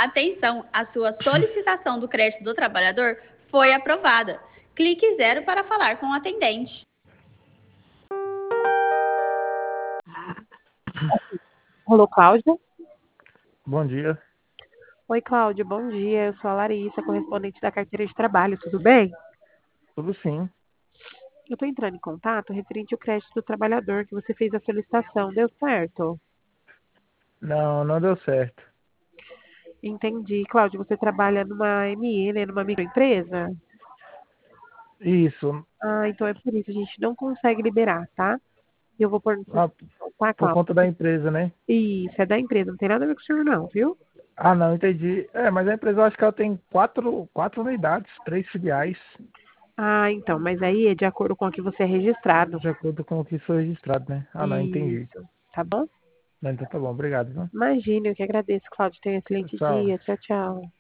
Atenção, a sua solicitação do crédito do trabalhador foi aprovada. Clique 0 para falar com o atendente. Alô, Cláudia? Bom dia. Oi, Cláudia, bom dia. Eu sou a Larissa, correspondente da carteira de trabalho, tudo bem? Tudo sim. Eu estou entrando em contato referente ao crédito do trabalhador que você fez a solicitação. Deu certo? Não deu certo. Entendi. Cláudia, você trabalha numa ME, né, numa microempresa? Isso. Ah, então é por isso, a gente não consegue liberar, tá? Eu vou pôr no Ah, sistema, tá, por Cláudia? conta da empresa, né? Isso, é da empresa, não tem nada a ver com o senhor não, viu? Ah, não, entendi. Mas a empresa, eu acho que ela tem quatro unidades, 3 filiais, Ah, então, mas aí é de acordo com o que você é registrado. de acordo com o que foi registrado, né? Ah, não, entendi. Isso, tá bom? Não, então tá bom, obrigado, viu? Imagina, eu que agradeço, Cláudio. Tenha um excelente Tchau. dia. Tchau, tchau.